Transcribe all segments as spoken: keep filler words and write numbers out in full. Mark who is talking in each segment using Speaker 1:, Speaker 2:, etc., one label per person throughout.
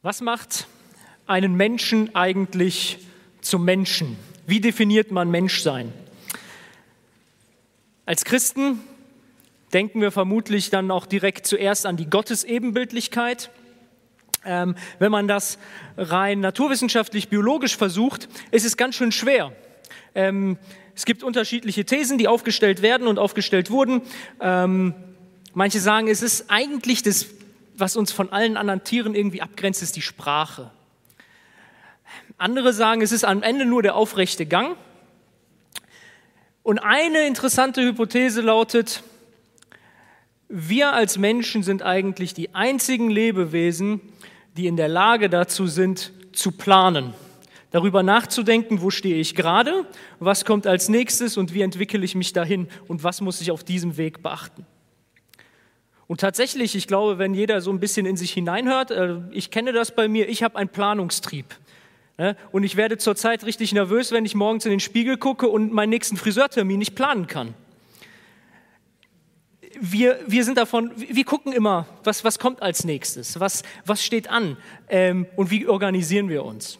Speaker 1: Was macht einen Menschen eigentlich zum Menschen? Wie definiert man Menschsein? Als Christen denken wir vermutlich dann auch direkt zuerst an die Gottesebenbildlichkeit. Ähm, wenn man das rein naturwissenschaftlich, biologisch versucht, ist es ganz schön schwer. Ähm, es gibt unterschiedliche Thesen, die aufgestellt werden und aufgestellt wurden. Ähm, manche sagen, es ist eigentlich das, was uns von allen anderen Tieren irgendwie abgrenzt, ist die Sprache. Andere sagen, es ist am Ende nur der aufrechte Gang. Und eine interessante Hypothese lautet, wir als Menschen sind eigentlich die einzigen Lebewesen, die in der Lage dazu sind, zu planen. Darüber nachzudenken, wo stehe ich gerade, was kommt als nächstes und wie entwickle ich mich dahin und was muss ich auf diesem Weg beachten. Und tatsächlich, ich glaube, wenn jeder so ein bisschen in sich hineinhört, ich kenne das bei mir, ich habe einen Planungstrieb. Und ich werde zurzeit richtig nervös, wenn ich morgens in den Spiegel gucke und meinen nächsten Friseurtermin nicht planen kann. Wir, wir sind davon, wir gucken immer, was, was kommt als nächstes, was, was steht an ähm, und wie organisieren wir uns.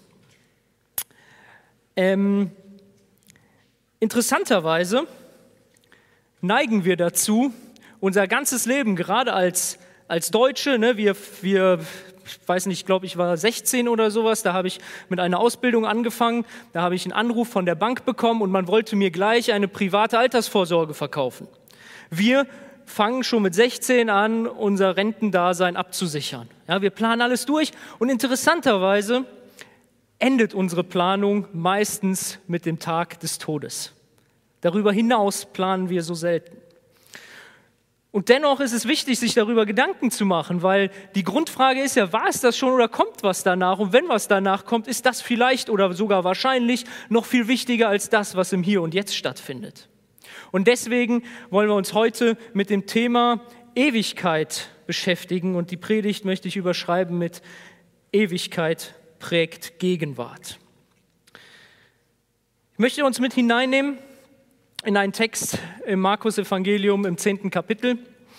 Speaker 1: Ähm, interessanterweise neigen wir dazu, unser ganzes Leben, gerade als, als Deutsche, ne, wir, wir, ich weiß nicht, ich glaube, ich war sechzehn oder sowas, da habe ich mit einer Ausbildung angefangen, da habe ich einen Anruf von der Bank bekommen und man wollte mir gleich eine private Altersvorsorge verkaufen. Wir fangen schon mit sechzehn an, unser Rentendasein abzusichern. Ja, wir planen alles durch und interessanterweise endet unsere Planung meistens mit dem Tag des Todes. Darüber hinaus planen wir so selten. Und dennoch ist es wichtig, sich darüber Gedanken zu machen, weil die Grundfrage ist ja, war es das schon oder kommt was danach? Und wenn was danach kommt, ist das vielleicht oder sogar wahrscheinlich noch viel wichtiger als das, was im Hier und Jetzt stattfindet. Und deswegen wollen wir uns heute mit dem Thema Ewigkeit beschäftigen und die Predigt möchte ich überschreiben mit Ewigkeit prägt Gegenwart. Ich möchte uns mit hineinnehmen in einen Text im Markus-Evangelium im zehnten Kapitel.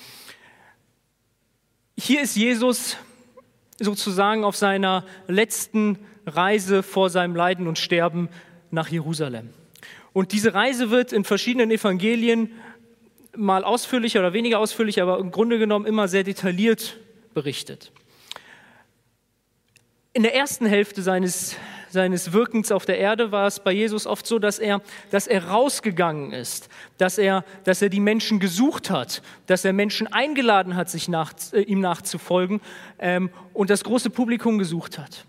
Speaker 1: Hier ist Jesus sozusagen auf seiner letzten Reise vor seinem Leiden und Sterben nach Jerusalem. Und diese Reise wird in verschiedenen Evangelien mal ausführlicher oder weniger ausführlich, aber im Grunde genommen immer sehr detailliert berichtet. In der ersten Hälfte seines, seines Wirkens auf der Erde war es bei Jesus oft so, dass er, dass er rausgegangen ist, dass er, dass er die Menschen gesucht hat, dass er Menschen eingeladen hat, sich nach, äh, ihm nachzufolgen ähm, und das große Publikum gesucht hat.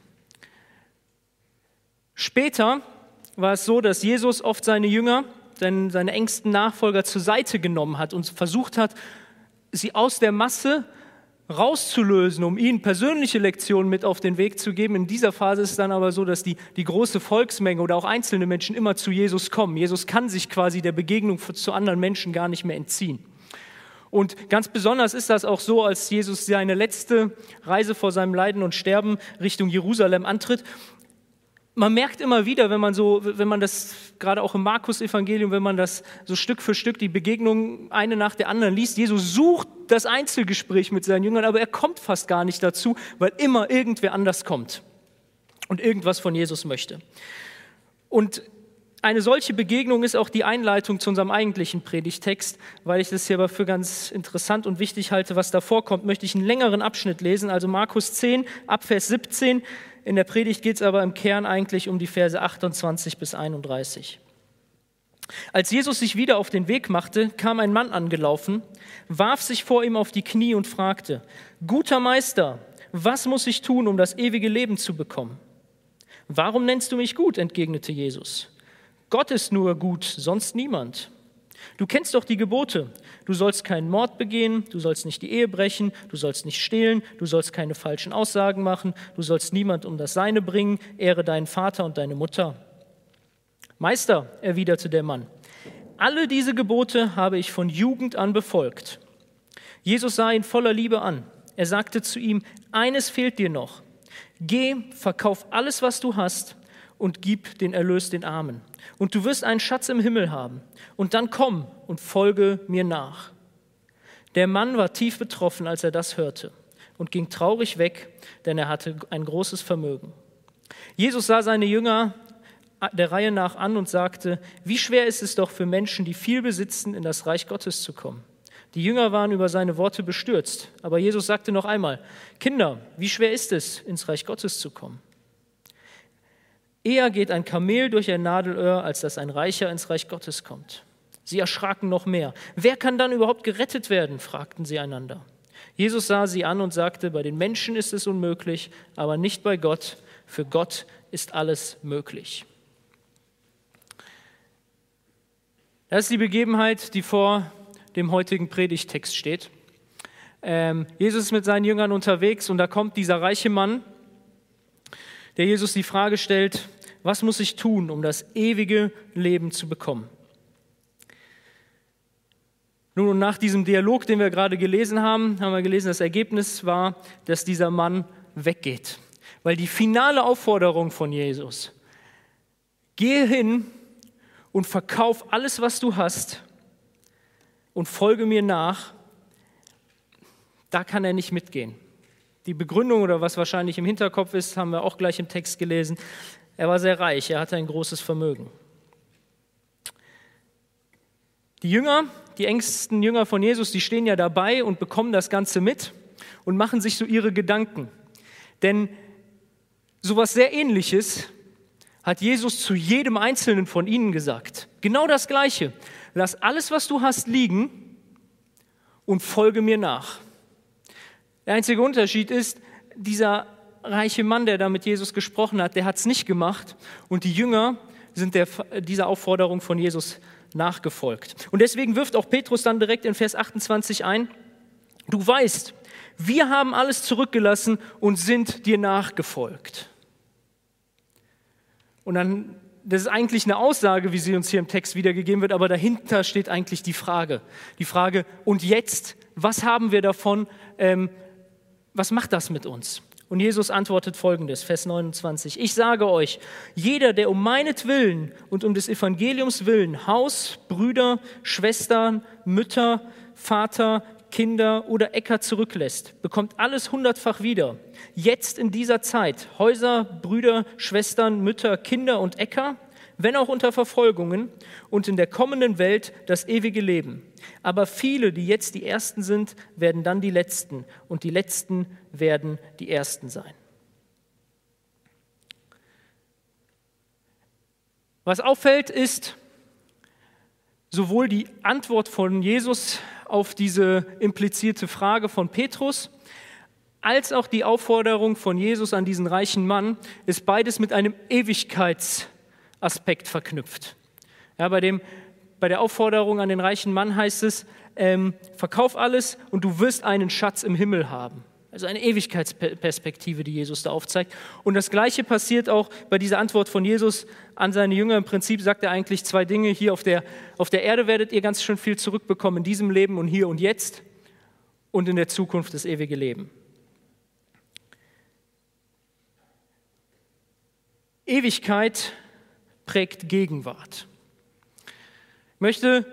Speaker 1: Später war es so, dass Jesus oft seine Jünger, seine, seine engsten Nachfolger zur Seite genommen hat und versucht hat, sie aus der Masse rauszulösen, um ihnen persönliche Lektionen mit auf den Weg zu geben. In dieser Phase ist es dann aber so, dass die, die große Volksmenge oder auch einzelne Menschen immer zu Jesus kommen. Jesus kann sich quasi der Begegnung zu anderen Menschen gar nicht mehr entziehen. Und ganz besonders ist das auch so, als Jesus seine letzte Reise vor seinem Leiden und Sterben Richtung Jerusalem antritt. Man merkt immer wieder, wenn man so, wenn man das gerade auch im Markus-Evangelium, wenn man das so Stück für Stück die Begegnungen eine nach der anderen liest, Jesus sucht das Einzelgespräch mit seinen Jüngern, aber er kommt fast gar nicht dazu, weil immer irgendwer anders kommt und irgendwas von Jesus möchte. Und eine solche Begegnung ist auch die Einleitung zu unserem eigentlichen Predigtext, weil ich das hier aber für ganz interessant und wichtig halte, was da vorkommt, möchte ich einen längeren Abschnitt lesen, also Markus zehn, ab Vers siebzehn. In der Predigt geht es aber im Kern eigentlich um die Verse achtundzwanzig bis einunddreißig. Als Jesus sich wieder auf den Weg machte, kam ein Mann angelaufen, warf sich vor ihm auf die Knie und fragte: Guter Meister, was muss ich tun, um das ewige Leben zu bekommen? Warum nennst du mich gut? Entgegnete Jesus. Gott ist nur gut, sonst niemand. Du kennst doch die Gebote. Du sollst keinen Mord begehen, du sollst nicht die Ehe brechen, du sollst nicht stehlen, du sollst keine falschen Aussagen machen, du sollst niemand um das Seine bringen, ehre deinen Vater und deine Mutter. Meister, erwiderte der Mann, alle diese Gebote habe ich von Jugend an befolgt. Jesus sah ihn voller Liebe an. Er sagte zu ihm, eines fehlt dir noch. Geh, verkauf alles, was du hast und gib den Erlös den Armen. Und du wirst einen Schatz im Himmel haben. Und dann komm und folge mir nach. Der Mann war tief betroffen, als er das hörte. und ging traurig weg, denn er hatte ein großes Vermögen. Jesus sah seine Jünger der Reihe nach an und sagte, wie schwer ist es doch für Menschen, die viel besitzen, in das Reich Gottes zu kommen. Die Jünger waren über seine Worte bestürzt, aber Jesus sagte noch einmal, Kinder, wie schwer ist es, ins Reich Gottes zu kommen? Eher geht ein Kamel durch ein Nadelöhr, als dass ein Reicher ins Reich Gottes kommt. Sie erschraken noch mehr. Wer kann dann überhaupt gerettet werden? Fragten sie einander. Jesus sah sie an und sagte, bei den Menschen ist es unmöglich, aber nicht bei Gott. Für Gott ist alles möglich. Das ist die Begebenheit, die vor dem heutigen Predigttext steht. Ähm, Jesus ist mit seinen Jüngern unterwegs und da kommt dieser reiche Mann, der Jesus die Frage stellt, was muss ich tun, um das ewige Leben zu bekommen? Nun, und nach diesem Dialog, den wir gerade gelesen haben, haben wir gelesen, das Ergebnis war, dass dieser Mann weggeht. Weil die finale Aufforderung von Jesus, gehe hin und verkauf alles, was du hast und folge mir nach, da kann er nicht mitgehen. Die Begründung oder was wahrscheinlich im Hinterkopf ist, haben wir auch gleich im Text gelesen. Er war sehr reich, er hatte ein großes Vermögen. Die Jünger, die engsten Jünger von Jesus, die stehen ja dabei und bekommen das Ganze mit und machen sich so ihre Gedanken. Denn sowas sehr Ähnliches hat Jesus zu jedem Einzelnen von ihnen gesagt. Genau das Gleiche. Lass alles, was du hast, liegen und folge mir nach. Der einzige Unterschied ist, dieser reiche Mann, der da mit Jesus gesprochen hat, der hat es nicht gemacht und die Jünger sind der, dieser Aufforderung von Jesus nachgefolgt. Und deswegen wirft auch Petrus dann direkt in Vers achtundzwanzig ein, du weißt, wir haben alles zurückgelassen und sind dir nachgefolgt. Und dann, das ist eigentlich eine Aussage, wie sie uns hier im Text wiedergegeben wird, aber dahinter steht eigentlich die Frage. Die Frage, und jetzt, was haben wir davon, ähm, was macht das mit uns? Und Jesus antwortet Folgendes, Vers neunundzwanzig. Ich sage euch, jeder, der um meinetwillen und um des Evangeliums willen Haus, Brüder, Schwestern, Mütter, Vater, Kinder oder Äcker zurücklässt, bekommt alles hundertfach wieder. Jetzt in dieser Zeit Häuser, Brüder, Schwestern, Mütter, Kinder und Äcker, wenn auch unter Verfolgungen, und in der kommenden Welt das ewige Leben. Aber viele, die jetzt die Ersten sind, werden dann die Letzten, und die Letzten werden die Ersten sein. Was auffällt, ist sowohl die Antwort von Jesus auf diese implizierte Frage von Petrus, als auch die Aufforderung von Jesus an diesen reichen Mann, ist beides mit einem Ewigkeitsaspekt verknüpft. Ja, bei, dem, bei der Aufforderung an den reichen Mann heißt es, ähm, verkauf alles und du wirst einen Schatz im Himmel haben. Also eine Ewigkeitsperspektive, die Jesus da aufzeigt. Und das Gleiche passiert auch bei dieser Antwort von Jesus an seine Jünger. Im Prinzip sagt er eigentlich zwei Dinge. Hier auf der, auf der Erde werdet ihr ganz schön viel zurückbekommen, in diesem Leben und hier und jetzt und in der Zukunft das ewige Leben. Ewigkeit prägt Gegenwart. Ich möchte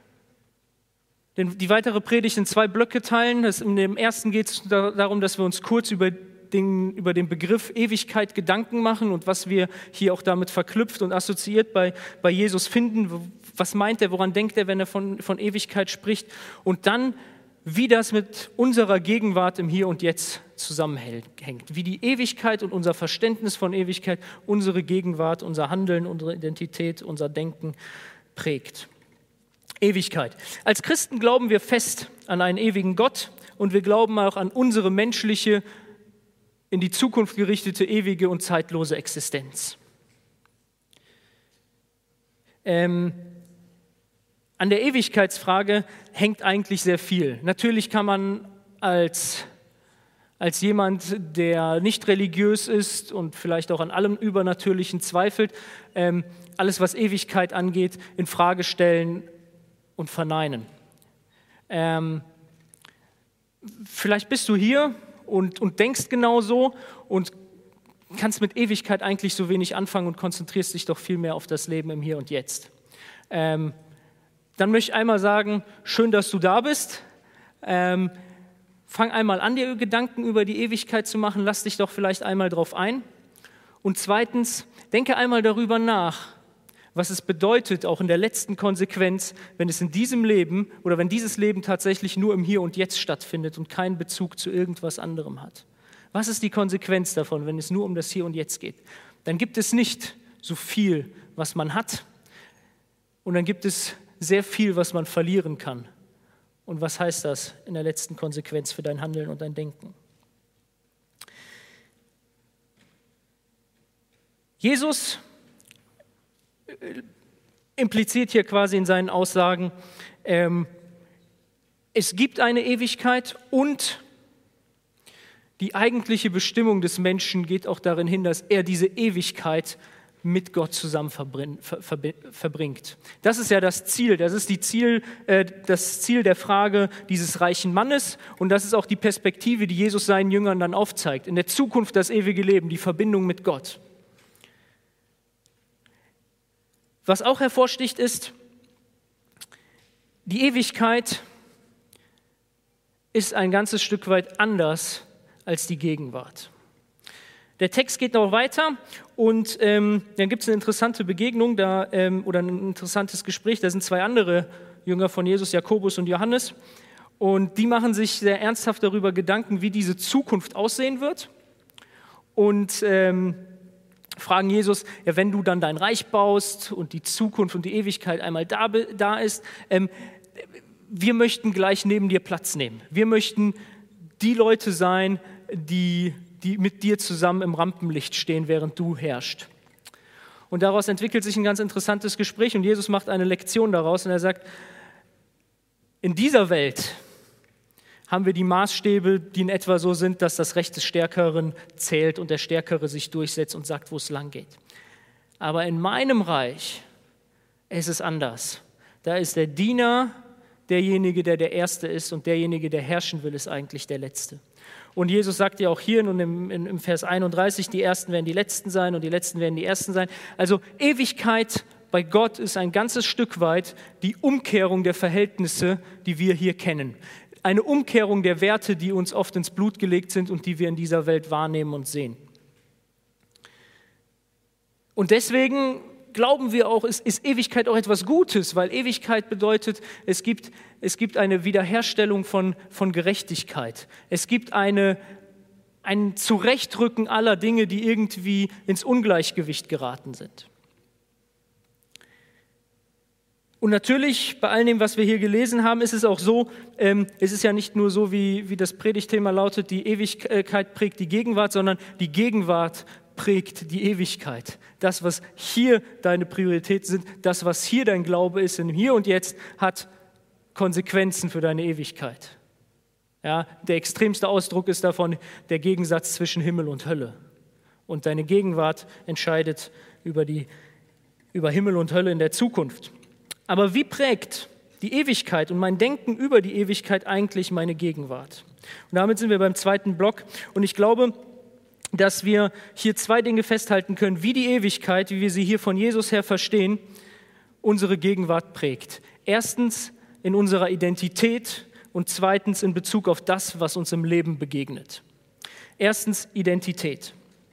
Speaker 1: die weitere Predigt in zwei Blöcke teilen. Das, in dem ersten geht es darum, dass wir uns kurz über den, über den Begriff Ewigkeit Gedanken machen und was wir hier auch damit verknüpft und assoziiert bei, bei Jesus finden. Was meint er, woran denkt er, wenn er von, von Ewigkeit spricht? Und dann, wie das mit unserer Gegenwart im Hier und Jetzt zusammenhängt. Wie die Ewigkeit und unser Verständnis von Ewigkeit unsere Gegenwart, unser Handeln, unsere Identität, unser Denken prägt. Ewigkeit. Als Christen glauben wir fest an einen ewigen Gott und wir glauben auch an unsere menschliche, in die Zukunft gerichtete, ewige und zeitlose Existenz. Ähm, an der Ewigkeitsfrage hängt eigentlich sehr viel. Natürlich kann man als, als jemand, der nicht religiös ist und vielleicht auch an allem Übernatürlichen zweifelt, ähm, alles, was Ewigkeit angeht, in Frage stellen und verneinen. Ähm, vielleicht bist du hier und, und denkst genau so und kannst mit Ewigkeit eigentlich so wenig anfangen und konzentrierst dich doch viel mehr auf das Leben im Hier und Jetzt. Ähm, dann möchte ich einmal sagen, schön, dass du da bist. Ähm, fang einmal an, dir Gedanken über die Ewigkeit zu machen, lass dich doch vielleicht einmal drauf ein. Und zweitens, denke einmal darüber nach, was es bedeutet, auch in der letzten Konsequenz, wenn es in diesem Leben oder wenn dieses Leben tatsächlich nur im Hier und Jetzt stattfindet und keinen Bezug zu irgendwas anderem hat. Was ist die Konsequenz davon, wenn es nur um das Hier und Jetzt geht? Dann gibt es nicht so viel, was man hat, und dann gibt es sehr viel, was man verlieren kann. Und was heißt das in der letzten Konsequenz für dein Handeln und dein Denken? Jesus impliziert hier quasi in seinen Aussagen, ähm, es gibt eine Ewigkeit und die eigentliche Bestimmung des Menschen geht auch darin hin, dass er diese Ewigkeit mit Gott zusammen verbringt. Das ist ja das Ziel, das ist die Ziel, äh, das Ziel der Frage dieses reichen Mannes, und das ist auch die Perspektive, die Jesus seinen Jüngern dann aufzeigt. In der Zukunft das ewige Leben, die Verbindung mit Gott. Was auch hervorsticht ist, die Ewigkeit ist ein ganzes Stück weit anders als die Gegenwart. Der Text geht noch weiter und ähm, dann gibt es eine interessante Begegnung da, ähm, oder ein interessantes Gespräch. Da sind zwei andere Jünger von Jesus, Jakobus und Johannes, und die machen sich sehr ernsthaft darüber Gedanken, wie diese Zukunft aussehen wird, und ähm, fragen Jesus, ja, wenn du dann dein Reich baust und die Zukunft und die Ewigkeit einmal da, da ist, ähm, wir möchten gleich neben dir Platz nehmen. Wir möchten die Leute sein, die, die mit dir zusammen im Rampenlicht stehen, während du herrschst. Und daraus entwickelt sich ein ganz interessantes Gespräch, und Jesus macht eine Lektion daraus, und er sagt, in dieser Welt haben wir die Maßstäbe, die in etwa so sind, dass das Recht des Stärkeren zählt und der Stärkere sich durchsetzt und sagt, wo es lang geht. Aber in meinem Reich ist es anders. Da ist der Diener derjenige, der der Erste ist, und derjenige, der herrschen will, ist eigentlich der Letzte. Und Jesus sagt ja auch hier und im, im Vers einunddreißig, die Ersten werden die Letzten sein und die Letzten werden die Ersten sein. Also Ewigkeit bei Gott ist ein ganzes Stück weit die Umkehrung der Verhältnisse, die wir hier kennen. Eine Umkehrung der Werte, die uns oft ins Blut gelegt sind und die wir in dieser Welt wahrnehmen und sehen. Und deswegen glauben wir auch, ist, ist Ewigkeit auch etwas Gutes, weil Ewigkeit bedeutet, es gibt, es gibt eine Wiederherstellung von, von Gerechtigkeit. Es gibt eine, ein Zurechtrücken aller Dinge, die irgendwie ins Ungleichgewicht geraten sind. Und natürlich, bei all dem, was wir hier gelesen haben, ist es auch so, ähm, es ist ja nicht nur so, wie, wie das Predigtthema lautet, die Ewigkeit prägt die Gegenwart, sondern die Gegenwart prägt die Ewigkeit. Das, was hier deine Prioritäten sind, das, was hier dein Glaube ist, im Hier und Jetzt, hat Konsequenzen für deine Ewigkeit. Ja, der extremste Ausdruck ist davon der Gegensatz zwischen Himmel und Hölle. Und deine Gegenwart entscheidet über, die, über Himmel und Hölle in der Zukunft. Aber wie prägt die Ewigkeit und mein Denken über die Ewigkeit eigentlich meine Gegenwart? Und damit sind wir beim zweiten Block. Und ich glaube, dass wir hier zwei Dinge festhalten können, wie die Ewigkeit, wie wir sie hier von Jesus her verstehen, unsere Gegenwart prägt. Erstens in unserer Identität und zweitens in Bezug auf das, was uns im Leben begegnet. Erstens Identität.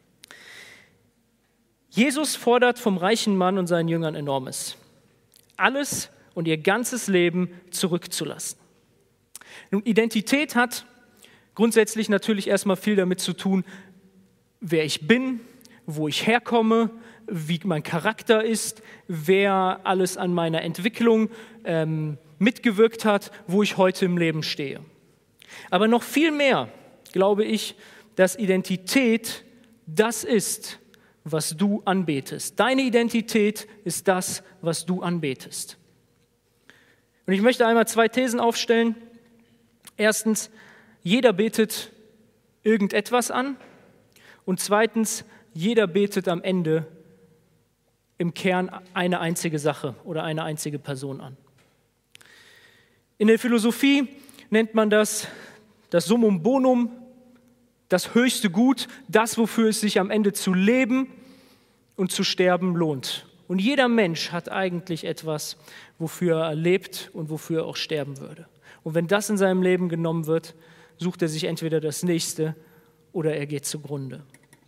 Speaker 1: Jesus fordert vom reichen Mann und seinen Jüngern Enormes. Alles und ihr ganzes Leben zurückzulassen. Nun, Identität hat grundsätzlich natürlich erstmal viel damit zu tun, wer ich bin, wo ich herkomme, wie mein Charakter ist, wer alles an meiner Entwicklung ähm, mitgewirkt hat, wo ich heute im Leben stehe. Aber noch viel mehr glaube ich, dass Identität das ist, was du anbetest. Deine Identität ist das, was du anbetest. Und ich möchte einmal zwei Thesen aufstellen. Erstens, jeder betet irgendetwas an. Und zweitens, jeder betet am Ende im Kern eine einzige Sache oder eine einzige Person an. In der Philosophie nennt man das das Summum bonum, das höchste Gut, das, wofür es sich am Ende zu leben und zu sterben lohnt. Und jeder Mensch hat eigentlich etwas, wofür er lebt und wofür er auch sterben würde. Und wenn das in seinem Leben genommen wird, sucht er sich entweder das nächste oder er geht zugrunde.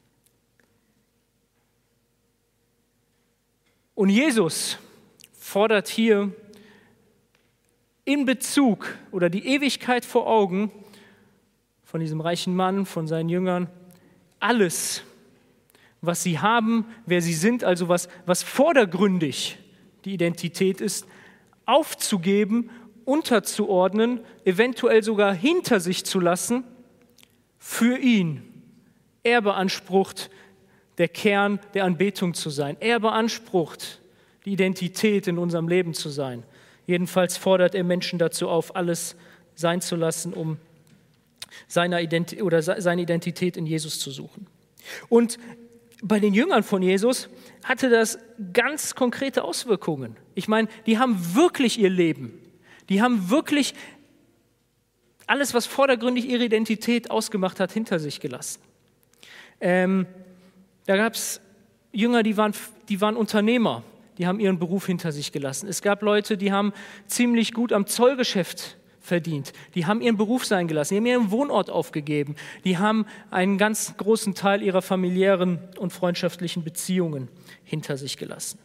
Speaker 1: Und Jesus fordert hier in Bezug oder die Ewigkeit vor Augen von diesem reichen Mann, von seinen Jüngern, alles, was sie haben, wer sie sind, also was, was vordergründig die Identität ist, aufzugeben, unterzuordnen, eventuell sogar hinter sich zu lassen, für ihn. Er beansprucht, der Kern der Anbetung zu sein. Er beansprucht, die Identität in unserem Leben zu sein. Jedenfalls fordert er Menschen dazu auf, alles sein zu lassen, um seine Identität, oder seine Identität in Jesus zu suchen. Und bei den Jüngern von Jesus hatte das ganz konkrete Auswirkungen. Ich meine, die haben wirklich ihr Leben, die haben wirklich alles, was vordergründig ihre Identität ausgemacht hat, hinter sich gelassen. Ähm, da gab es Jünger, die waren, die waren Unternehmer, die haben ihren Beruf hinter sich gelassen. Es gab Leute, die haben ziemlich gut am Zollgeschäft verdient. Die haben ihren Beruf sein gelassen, die haben ihren Wohnort aufgegeben. Die haben einen ganz großen Teil ihrer familiären und freundschaftlichen Beziehungen hinter sich gelassen.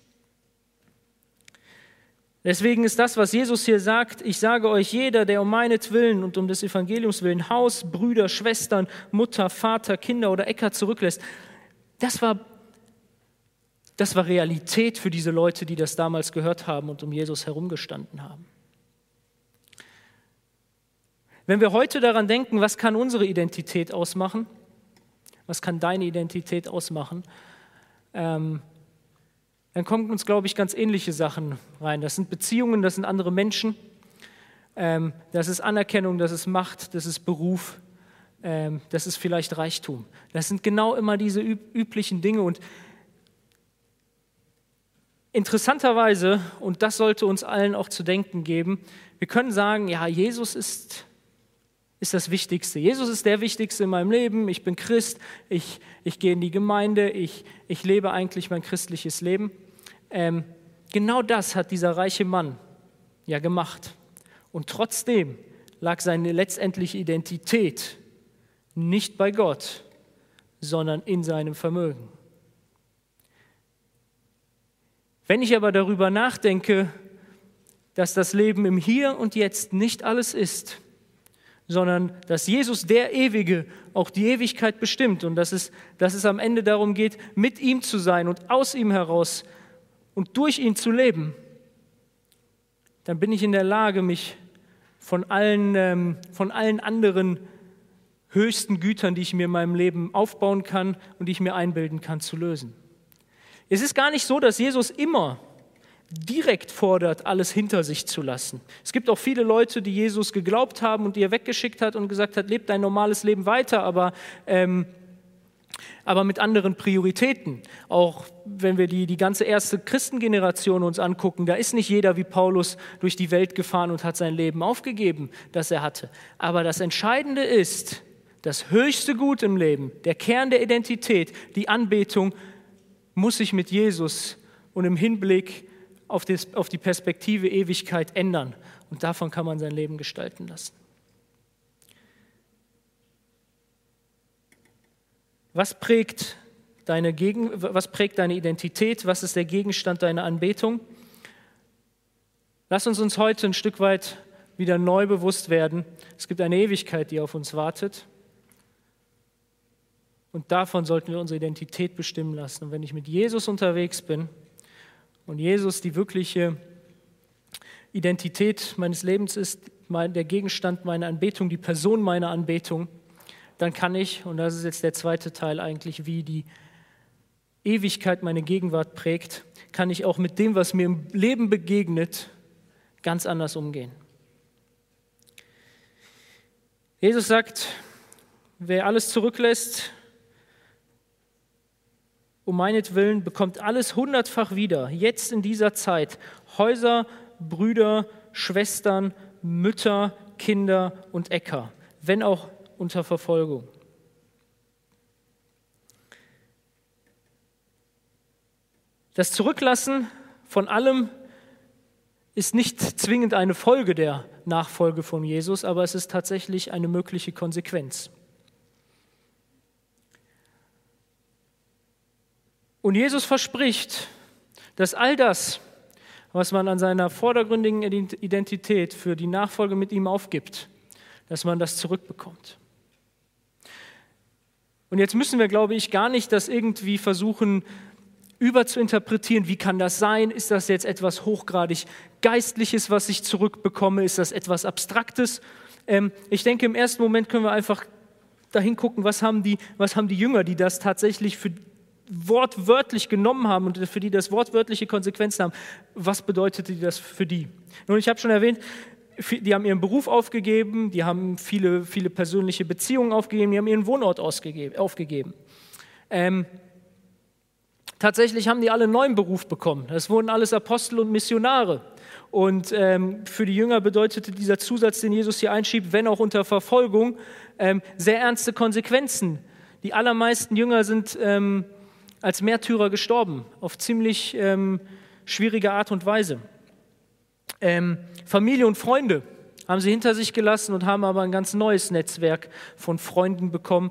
Speaker 1: Deswegen ist das, was Jesus hier sagt, ich sage euch, jeder, der um meinetwillen und um des Evangeliums willen Haus, Brüder, Schwestern, Mutter, Vater, Kinder oder Äcker zurücklässt, das war, das war Realität für diese Leute, die das damals gehört haben und um Jesus herumgestanden haben. Wenn wir heute daran denken, was kann unsere Identität ausmachen, was kann deine Identität ausmachen, ähm, dann kommen uns, glaube ich, ganz ähnliche Sachen rein. Das sind Beziehungen, das sind andere Menschen, ähm, das ist Anerkennung, das ist Macht, das ist Beruf, ähm, das ist vielleicht Reichtum. Das sind genau immer diese üb- üblichen Dinge. Und interessanterweise, und das sollte uns allen auch zu denken geben, wir können sagen, ja, Jesus ist, ist das Wichtigste. Jesus ist der Wichtigste in meinem Leben. Ich bin Christ, ich, ich gehe in die Gemeinde, ich, ich lebe eigentlich mein christliches Leben. Ähm, genau das hat dieser reiche Mann ja gemacht. Und trotzdem lag seine letztendliche Identität nicht bei Gott, sondern in seinem Vermögen. Wenn ich aber darüber nachdenke, dass das Leben im Hier und Jetzt nicht alles ist, sondern dass Jesus, der Ewige, auch die Ewigkeit bestimmt und dass es, dass es am Ende darum geht, mit ihm zu sein und aus ihm heraus und durch ihn zu leben, dann bin ich in der Lage, mich von allen, ähm, von allen anderen höchsten Gütern, die ich mir in meinem Leben aufbauen kann und die ich mir einbilden kann, zu lösen. Es ist gar nicht so, dass Jesus immer direkt fordert, alles hinter sich zu lassen. Es gibt auch viele Leute, die Jesus geglaubt haben und die er weggeschickt hat und gesagt hat, lebt dein normales Leben weiter, aber, ähm, aber mit anderen Prioritäten. Auch wenn wir die, die ganze erste Christengeneration uns angucken, da ist nicht jeder wie Paulus durch die Welt gefahren und hat sein Leben aufgegeben, das er hatte. Aber das Entscheidende ist, das höchste Gut im Leben, der Kern der Identität, die Anbetung, muss sich mit Jesus und im Hinblick auf die Perspektive Ewigkeit ändern. Und davon kann man sein Leben gestalten lassen. Was prägt deine, Gegen, was prägt deine Identität? Was ist der Gegenstand deiner Anbetung? Lass uns uns heute ein Stück weit wieder neu bewusst werden. Es gibt eine Ewigkeit, die auf uns wartet. Und davon sollten wir unsere Identität bestimmen lassen. Und wenn ich mit Jesus unterwegs bin und Jesus die wirkliche Identität meines Lebens ist, der Gegenstand meiner Anbetung, die Person meiner Anbetung, dann kann ich, und das ist jetzt der zweite Teil eigentlich, wie die Ewigkeit meine Gegenwart prägt, kann ich auch mit dem, was mir im Leben begegnet, ganz anders umgehen. Jesus sagt, wer alles zurücklässt, um meinetwillen, bekommt alles hundertfach wieder, jetzt in dieser Zeit, Häuser, Brüder, Schwestern, Mütter, Kinder und Äcker, wenn auch unter Verfolgung. Das Zurücklassen von allem ist nicht zwingend eine Folge der Nachfolge von Jesus, aber es ist tatsächlich eine mögliche Konsequenz. Und Jesus verspricht, dass all das, was man an seiner vordergründigen Identität für die Nachfolge mit ihm aufgibt, dass man das zurückbekommt. Und jetzt müssen wir, glaube ich, gar nicht das irgendwie versuchen, überzuinterpretieren. Wie kann das sein? Ist das jetzt etwas hochgradig Geistliches, was ich zurückbekomme? Ist das etwas Abstraktes? Ähm, ich denke, im ersten Moment können wir einfach dahin gucken, was haben die, was haben die Jünger, die das tatsächlich für wortwörtlich genommen haben und für die das wortwörtliche Konsequenzen haben. Was bedeutete das für die? Nun, ich habe schon erwähnt, die haben ihren Beruf aufgegeben, die haben viele, viele persönliche Beziehungen aufgegeben, die haben ihren Wohnort ausgegeben, aufgegeben. Ähm, tatsächlich haben die alle einen neuen Beruf bekommen. Das wurden alles Apostel und Missionare. Und ähm, für die Jünger bedeutete dieser Zusatz, den Jesus hier einschiebt, wenn auch unter Verfolgung, ähm, sehr ernste Konsequenzen. Die allermeisten Jünger sind ähm, als Märtyrer gestorben, auf ziemlich ähm, schwierige Art und Weise. Ähm, Familie und Freunde haben sie hinter sich gelassen und haben aber ein ganz neues Netzwerk von Freunden bekommen.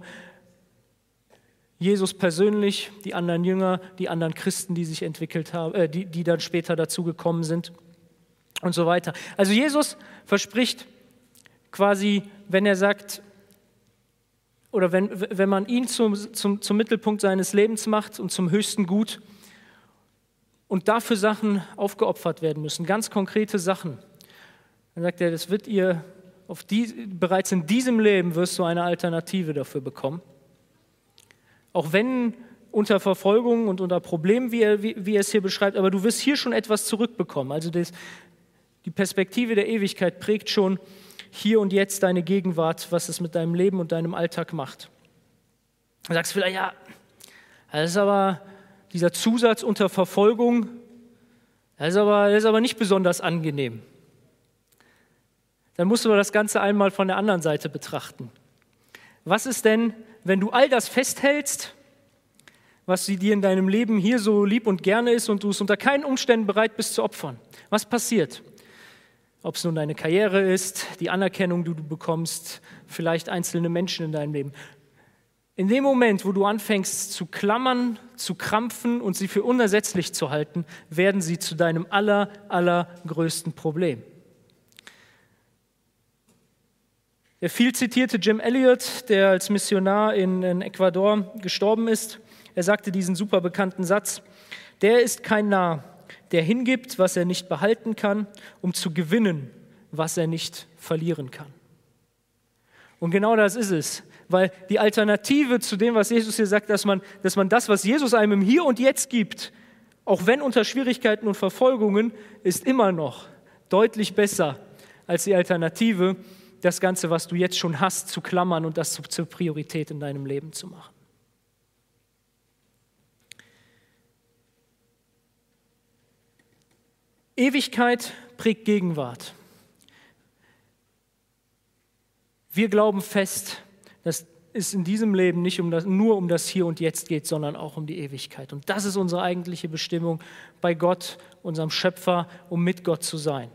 Speaker 1: Jesus persönlich, die anderen Jünger, die anderen Christen, die sich entwickelt haben, äh, die, die dann später dazugekommen sind und so weiter. Also Jesus verspricht quasi, wenn er sagt, oder wenn, wenn man ihn zum, zum, zum Mittelpunkt seines Lebens macht und zum höchsten Gut und dafür Sachen aufgeopfert werden müssen, ganz konkrete Sachen, dann sagt er, das wird ihr, auf die, bereits in diesem Leben wirst du eine Alternative dafür bekommen. Auch wenn unter Verfolgung und unter Problemen, wie er, wie, wie er es hier beschreibt, aber du wirst hier schon etwas zurückbekommen. Also das, die Perspektive der Ewigkeit prägt schon hier und jetzt deine Gegenwart, was es mit deinem Leben und deinem Alltag macht. Du sagst vielleicht, ja, das ist aber dieser Zusatz unter Verfolgung, das ist aber, das ist aber nicht besonders angenehm. Dann musst du das Ganze einmal von der anderen Seite betrachten. Was ist denn, wenn du all das festhältst, was dir in deinem Leben hier so lieb und gerne ist und du es unter keinen Umständen bereit bist zu opfern? Was passiert? Ob es nun deine Karriere ist, die Anerkennung, die du bekommst, vielleicht einzelne Menschen in deinem Leben. In dem Moment, wo du anfängst zu klammern, zu krampfen und sie für unersetzlich zu halten, werden sie zu deinem aller, allergrößten Problem. Der viel zitierte Jim Elliot, der als Missionar in, in Ecuador gestorben ist, er sagte diesen super bekannten Satz: Der ist kein Narr, der hingibt, was er nicht behalten kann, um zu gewinnen, was er nicht verlieren kann. Und genau das ist es, weil die Alternative zu dem, was Jesus hier sagt, dass man, dass man das, was Jesus einem im Hier und Jetzt gibt, auch wenn unter Schwierigkeiten und Verfolgungen, ist immer noch deutlich besser als die Alternative, das Ganze, was du jetzt schon hast, zu klammern und das zur Priorität in deinem Leben zu machen. Ewigkeit prägt Gegenwart. Wir glauben fest, dass es in diesem Leben nicht um das, nur um das Hier und Jetzt geht, sondern auch um die Ewigkeit. Und das ist unsere eigentliche Bestimmung bei Gott, unserem Schöpfer, um mit Gott zu sein.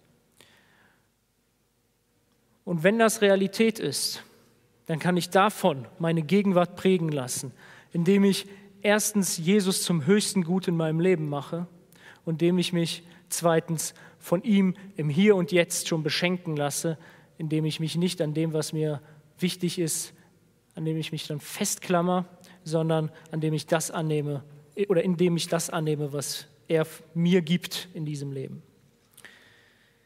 Speaker 1: Und wenn das Realität ist, dann kann ich davon meine Gegenwart prägen lassen, indem ich erstens Jesus zum höchsten Gut in meinem Leben mache und indem ich mich zweitens von ihm im Hier und Jetzt schon beschenken lasse, indem ich mich nicht an dem, was mir wichtig ist, an dem ich mich dann festklammer, sondern an dem ich das annehme oder indem ich das annehme, was er mir gibt in diesem Leben.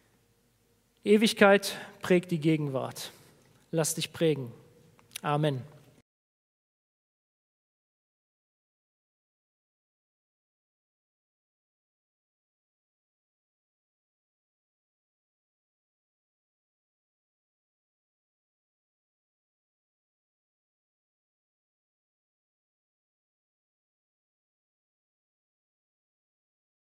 Speaker 1: Ewigkeit prägt die Gegenwart. Lass dich prägen. Amen.